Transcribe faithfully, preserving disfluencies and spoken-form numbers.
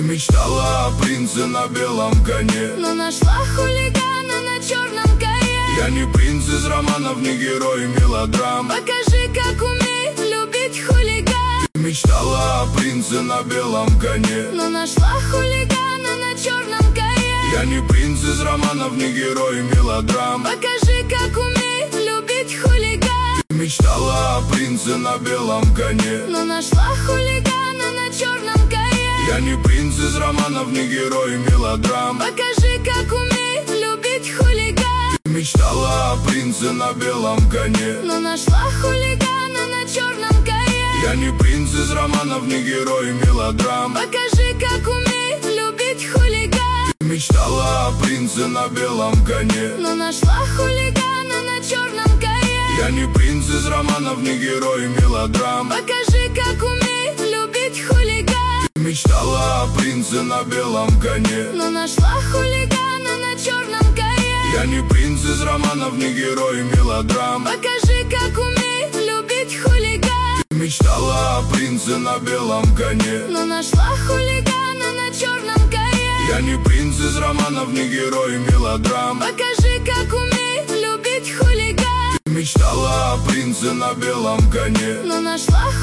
Мечтала о принце на белом коне, но нашла хулигана на черном коне. Я не принц из романов, не герой мелодрам. Покажи, как умеет любить хулиган. Мечтала о принце на белом коне, но нашла хулигана на черном коне. Я не принц из романов, не герой мелодрам. Покажи, как умеет любить хулиган. Мечтала о принце на белом коне, но нашла хулигана на черном коне. Я не принц из романов, не герой мелодрам. Покажи, как умеет любить хулиган. Мечтала о принце на белом коне, но нашла хулигана на черном коне. Я не принц из романов, не герой мелодрам. Покажи, как умеет любить хулиган. Мечтала о принце на белом коне, но нашла хулигана на черном коне. Я не принц из романов, не герой мелодрам. Покажи, как умеет любить хулиган. Мечтала о принце на белом коне, но нашла хулигана на черном коне. Я не принц из романов, не герой мелодрам. Покажи, как умеет любить хулиган. Мечтала о принце на белом коне, но нашла хулигана на черном коне. Я не принц из романов, не герой мелодрам. Покажи, как умеет любить хулиган. Мечтала о принце на белом коне, но нашла